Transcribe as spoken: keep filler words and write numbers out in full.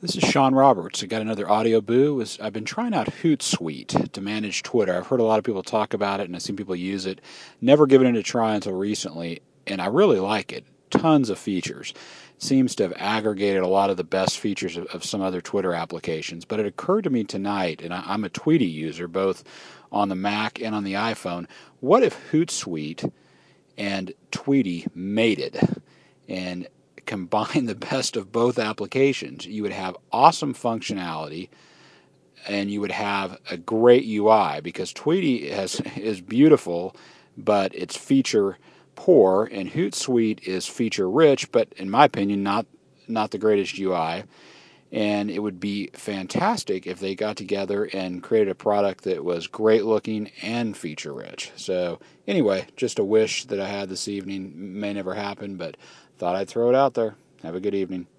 This is Sean Roberts. I got another audio boo. I've been trying out Hootsuite to manage Twitter. I've heard a lot of people talk about it, and I've seen people use it. Never given it a try until recently, and I really like it. Tons of features. It seems to have aggregated a lot of the best features of, of some other Twitter applications. But it occurred to me tonight, and I, I'm a Tweety user, both on the Mac and on the iPhone. What if Hootsuite and Tweety mated? And combine the best of both applications. You would have awesome functionality, and you would have a great U I, because Tweety has is beautiful, but it's feature poor, and Hootsuite is feature rich, but in my opinion, not not the greatest U I. And it would be fantastic if they got together and created a product that was great looking and feature rich. So anyway, just a wish that I had this evening. May never happen, but thought I'd throw it out there. Have a good evening.